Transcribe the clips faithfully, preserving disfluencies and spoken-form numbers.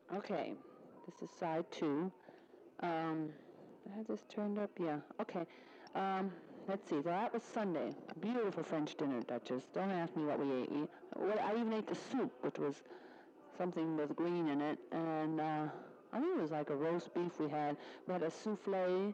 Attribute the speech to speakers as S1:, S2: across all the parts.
S1: Okay, this is side two. Um, I had this turned up, yeah. Okay. Um, let's see. So that was Sunday. Beautiful French dinner, Duchess. Don't ask me what we ate. We, well, I even ate the soup, which was something with green in it, and uh, I think it was like a roast beef we had. We had a souffle,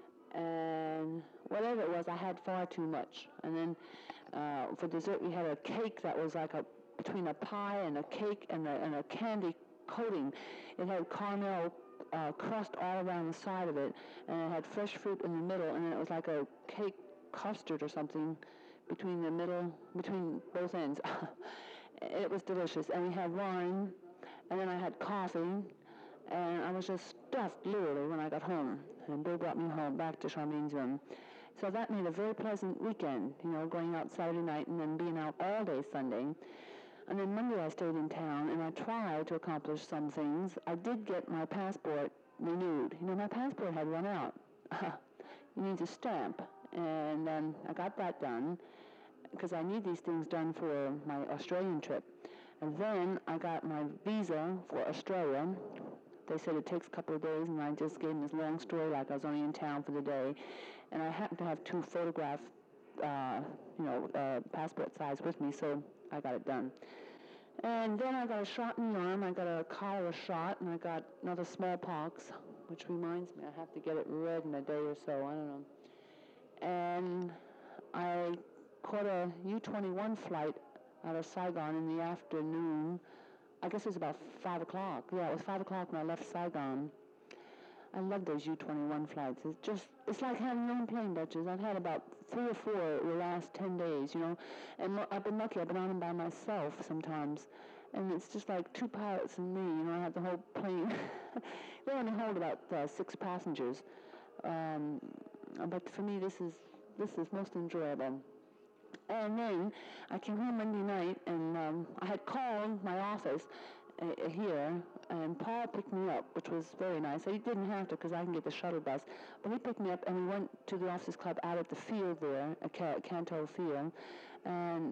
S1: and whatever it was, I had far too much. And then uh, for dessert, we had a cake that was like a between a pie and a cake and a, and a candy coating. It had caramel uh, crust all around the side of it, and it had fresh fruit in the middle, and then it was like a cake custard or something between the middle, between both ends. It was delicious, and we had wine, and then I had coffee, and I was just stuffed literally when I got home. And Bill brought me home back to Charmaine's room. So that made a very pleasant weekend, you know, going out Saturday night and then being out all day Sunday. And then Monday I stayed in town, and I tried to accomplish some things. I did get my passport renewed. You know, my passport had run out. You need a stamp. And um, I got that done because I need these things done for my Australian trip. And then I got my visa for Australia. They said it takes a couple of days, and I just gave them this long story like I was only in town for the day. And I happened to have two photograph, uh, you know, uh, passport size with me, so I got it done. And then I got a shot in the arm. I got a cholera shot, and I got another smallpox, which reminds me I have to get it read in a day or so. I don't know. And I caught a U twenty-one flight out of Saigon in the afternoon. I guess it was about five o'clock. Yeah, it was five o'clock when I left Saigon. I love those U twenty-one flights. It's just, it's like having your own plane, Duchess. I've had about three or four the last ten days, you know. And I've been lucky. I've been on them by myself sometimes. And it's just like two pilots and me, you know. I have the whole plane. They only hold about uh, six passengers. Um, but for me, this is this is most enjoyable. And then I came home Monday night, and um, I had called my office uh, here, and Paul picked me up, which was very nice. He didn't have to because I can get the shuttle bus, but he picked me up, and we went to the officers club out at the field there, at Canto Field, and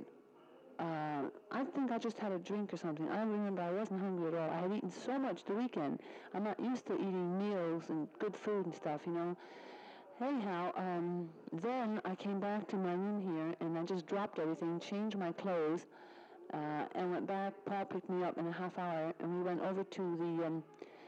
S1: uh, I think I just had a drink or something. I remember I wasn't hungry at all. I had eaten so much the weekend. I'm not used to eating meals and good food and stuff, you know. Anyhow, um, then I came back to my room here, and I just dropped everything, changed my clothes, uh, and went back. Paul picked me up in a half hour, and we went over to the um,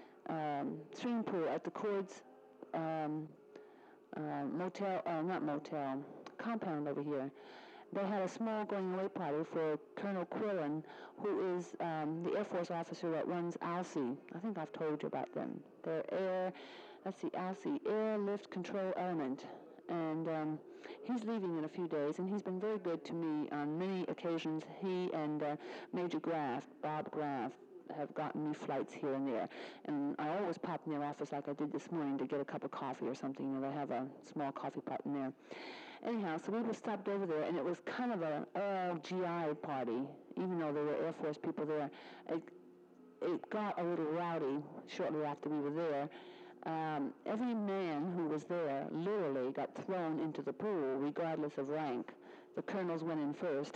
S1: um, swimming pool at the Cords um, uh, motel, uh, not motel, compound over here. They had a small going-away party for Colonel Quillen, who is um, the Air Force officer that runs A L C. I think I've told you about them. They're air, let's see, A L C, Air Lift Control Element. And um, he's leaving in a few days, and he's been very good to me on many occasions. He and uh, Major Graft, Bob Graft, have gotten me flights here and there. And I always pop in their office like I did this morning to get a cup of coffee or something. You know, they have a small coffee pot in there. Anyhow, so we were stopped over there, and it was kind of an all G I party, even though there were Air Force people there. It, it got a little rowdy shortly after we were there. Um, every man who was there literally got thrown into the pool, regardless of rank. The colonels went in first.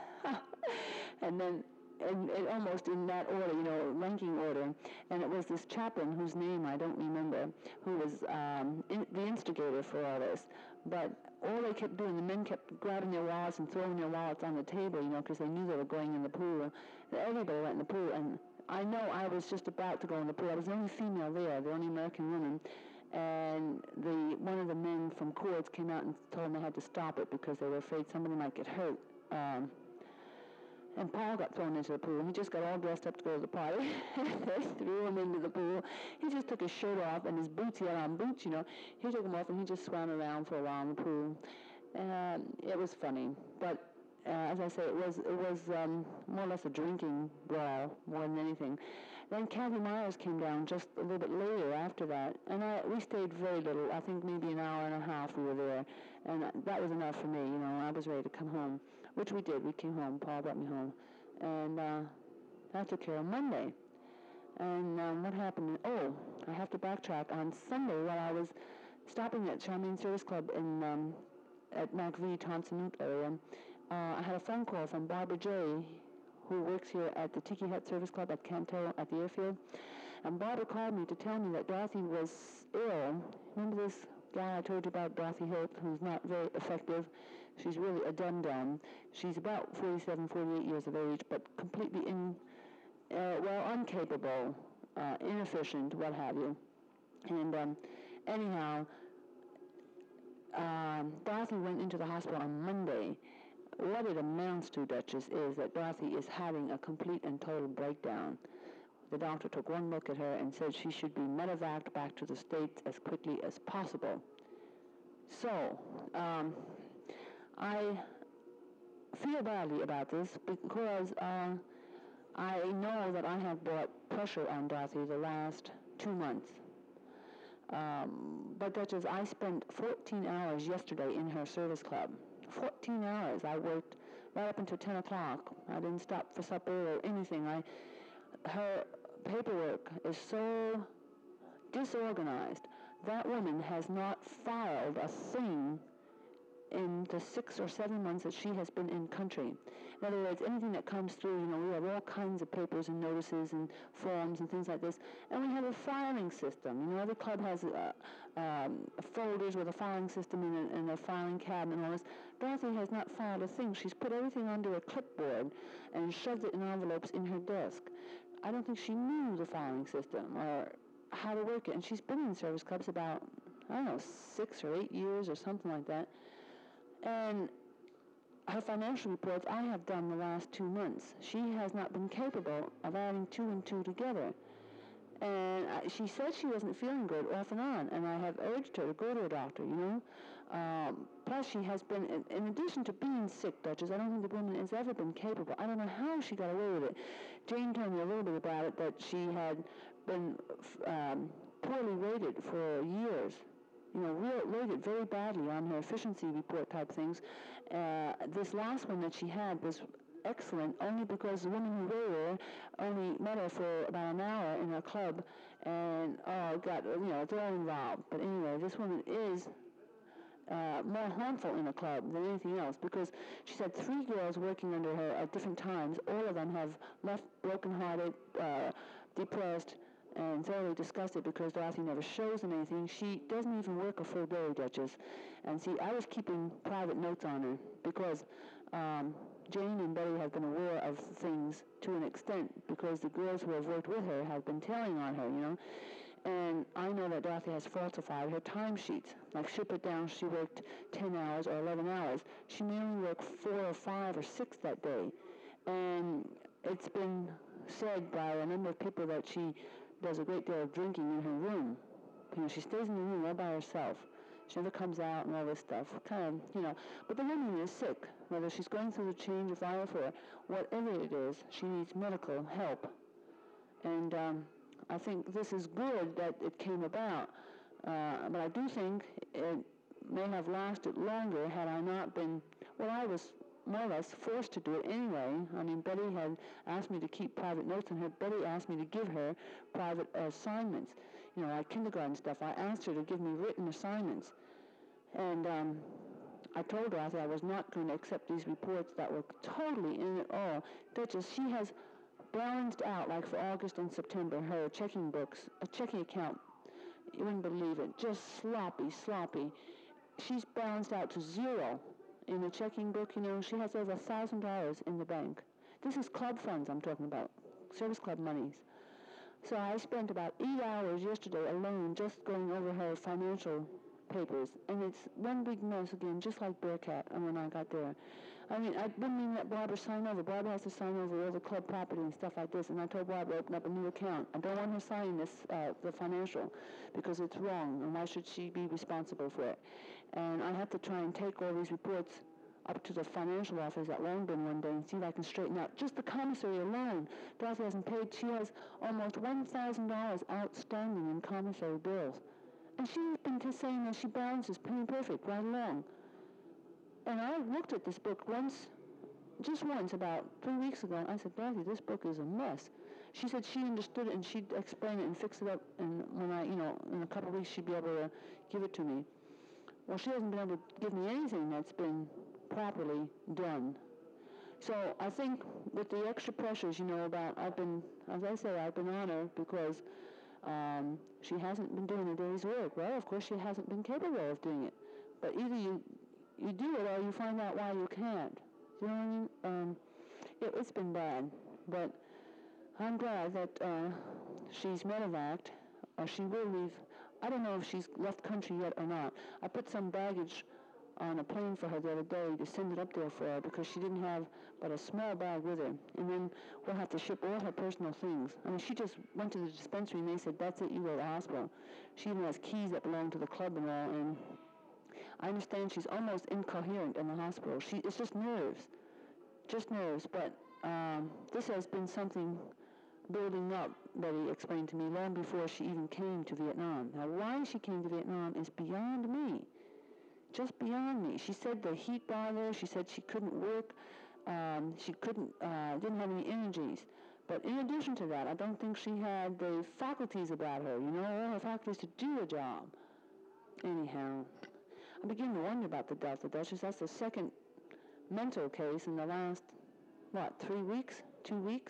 S1: And then and, and almost in that order, you know, ranking order. And it was this chaplain whose name I don't remember, who was um, in, the instigator for all this. But all they kept doing, the men kept grabbing their wallets and throwing their wallets on the table, you know, because they knew they were going in the pool. And everybody went in the pool, and I know I was just about to go in the pool. I was the only female there, the only American woman. And the one of the men from Cords came out and told them they had to stop it because they were afraid somebody might get hurt. Um, and Paul got thrown into the pool. He just got all dressed up to go to the party. They threw him into the pool. He just took his shirt off and his boots. He had on boots, you know. He took them off and he just swam around for a while in the pool. And it was funny. But uh, as I say, it was it was um, more or less a drinking brawl more than anything. Then Kathy Myers came down just a little bit later after that, and I, we stayed very little. I think maybe an hour and a half we were there, and that was enough for me. You know, I was ready to come home, which we did. We came home. Paul brought me home, and uh, that took care of Monday. And um, what happened? Oh, I have to backtrack. On Sunday, while I was stopping at Charmaine Service Club in um, at McVie, Thompson area, uh, I had a phone call from Barbara J., who works here at the Tiki Hut Service Club at Canto at the airfield. And Barbara called me to tell me that Dorothy was ill. Remember this guy I told you about, Dorothy Hilt, who's not very effective? She's really a dum-dum. She's about forty-seven, forty-eight years of age, but completely in, uh, well, incapable, uh, inefficient, what have you. And um, anyhow, um, Dorothy went into the hospital on Monday. What it amounts to, Duchess, is that Dorothy is having a complete and total breakdown. The doctor took one look at her and said she should be medevaced back to the States as quickly as possible. So, um, I feel badly about this because uh, I know that I have brought pressure on Dorothy the last two months. Um, but Duchess, I spent fourteen hours yesterday in her service club. fourteen hours. I worked right up until ten o'clock. I didn't stop for supper or anything. I, her paperwork is so disorganized. That woman has not filed a thing in the six or seven months that she has been in country. In other words, anything that comes through, you know, we have all kinds of papers and notices and forms and things like this, and we have a filing system. You know, every club has uh, um, folders with a filing system and a, and a filing cabinet and all this. Dorothy has not filed a thing. She's put everything under a clipboard and shoved it in envelopes in her desk. I don't think she knew the filing system or how to work it, and she's been in service clubs about, I don't know, six or eight years or something like that. And her financial reports I have done the last two months. She has not been capable of adding two and two together. And I, she said she wasn't feeling good off and on, and I have urged her to go to a doctor, you know. Um, plus, she has been, in, in addition to being sick, Duchess, I don't think the woman has ever been capable. I don't know how she got away with it. Jane told me a little bit about it, that she had been um, poorly rated for years. You know, rated very badly on her efficiency report type things. Uh, this last one that she had was excellent only because the woman who rated her only met her for about an hour in her club, and oh, got, you know, it's all involved. But anyway, this woman is uh, more harmful in a club than anything else, because she said three girls working under her at different times, all of them have left broken-hearted, uh, depressed, and thoroughly disgusted because Dorothy never shows them anything. She doesn't even work a full day, Duchess. And see, I was keeping private notes on her because um, Jane and Betty have been aware of things to an extent because the girls who have worked with her have been telling on her, you know. And I know that Dorothy has falsified her timesheets. Like she put down she worked ten hours or eleven hours. She may only work four or five or six that day. And it's been said by a number of people that she does a great deal of drinking in her room. You know, she stays in the room all by herself. She never comes out and all this stuff. Kind of, you know. But the woman is sick. Whether she's going through the change of life or whatever it is, she needs medical help. And um, I think this is good that it came about. Uh, but I do think it may have lasted longer had I not been, well, I was more or less forced to do it anyway. I mean, Betty had asked me to keep private notes on her. Betty asked me to give her private assignments, you know, like kindergarten stuff. I asked her to give me written assignments. And um, I told her I said I was not going to accept these reports that were totally in it all. Duchess, she has balanced out, like for August and September, her checking books, a checking account. You wouldn't believe it. Just sloppy, sloppy. She's balanced out to zero. In the checking book, you know, she has over a thousand dollars in the bank. This is club funds I'm talking about, service club monies. So I spent about eight hours yesterday alone just going over her financial papers, and it's one big mess again, just like Bearcat. And when I got there, I mean, I wouldn't even let Barbara sign over. Barbara has to sign over all the club property and stuff like this. And I told Barbara to open up a new account. I don't want her signing this, uh, the financial, because it's wrong, and why should she be responsible for it? And I have to try and take all these reports up to the financial office at Longbourn one day and see if I can straighten out. Just the commissary alone, Dorothy hasn't paid. She has almost one thousand dollars outstanding in commissary bills. And she's been just saying that she balances penny perfect right along. And I looked at this book once, just once, about three weeks ago, and I said, Dorothy, this book is a mess. She said she understood it and she'd explain it and fix it up, and when I, you know, in a couple of weeks she'd be able to give it to me. Well, she hasn't been able to give me anything that's been properly done. So I think with the extra pressures, you know, about I've been, as I say, I've been on her because um, she hasn't been doing a day's work. Well, of course, she hasn't been capable of doing it. But either you you do it or you find out why you can't. You know what I mean? Um, it, it's been bad, but I'm glad that uh, she's medevaced, or she will leave. I don't know if she's left country yet or not. I put some baggage on a plane for her the other day to send it up there for her because she didn't have but a small bag with her. And then we'll have to ship all her personal things. I mean, she just went to the dispensary and they said, that's it, you go to the hospital. She even has keys that belong to the club and all. And I understand she's almost incoherent in the hospital. She, it's just nerves, just nerves. But um, this has been something building up, Betty explained to me, long before she even came to Vietnam. Now, why she came to Vietnam is beyond me. Just beyond me. She said the heat bothered her. She said she couldn't work. Um, she couldn't, uh, didn't have any energies. But in addition to that, I don't think she had the faculties about her, you know, all her faculties to do a job. Anyhow, I begin to wonder about the Delta Duchess. That's the second mental case in the last, what, three weeks, two weeks?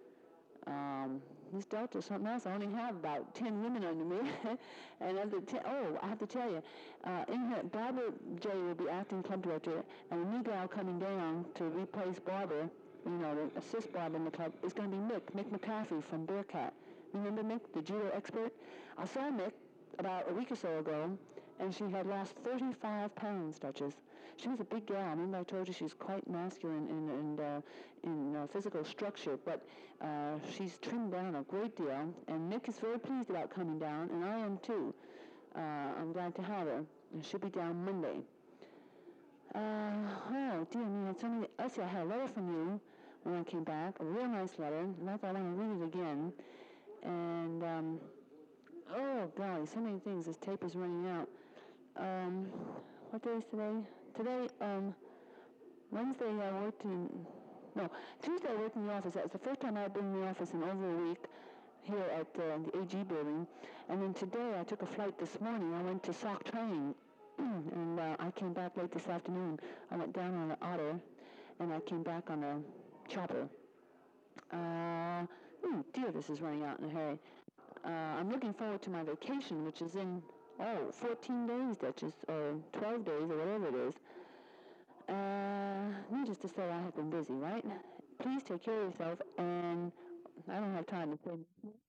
S1: Um, this Delta is something else. I only have about ten women under me. and of the ten, oh, I have to tell you, uh, in her, Barbara J will be acting club director, and a new gal coming down to replace Barbara, you know, to assist Barbara in the club, is going to be Mick, Mick McCaffrey from Bearcat. Remember Mick, the judo expert? I saw Mick about a week or so ago, and she had lost thirty-five pounds, Duchess. She was a big gal. Remember I told you she's quite masculine in, in, uh, in uh, physical structure, but uh, she's trimmed down a great deal, and Mick is very pleased about coming down, and I am too. Uh, I'm glad to have her, and she'll be down Monday. Uh, oh, dear me, it's only, let's see, I had a letter from you when I came back, a real nice letter, and I thought I want to read it again, and, um, oh, golly, so many things, this tape is running out. Um, what day is today? Today, um, Wednesday I worked in, no, Tuesday I worked in the office. That was the first time I'd been in the office in over a week here at uh, the A G building. And then today I took a flight this morning. I went to S O C training, and uh, I came back late this afternoon. I went down on the Otter, and I came back on a chopper. Uh, ooh, dear, this is running out in a hurry. Uh, I'm looking forward to my vacation, which is in, oh, fourteen days, Duchess, or twelve days, or whatever it is. Uh, needless to say, I have been busy, right? Please take care of yourself, and I don't have time to say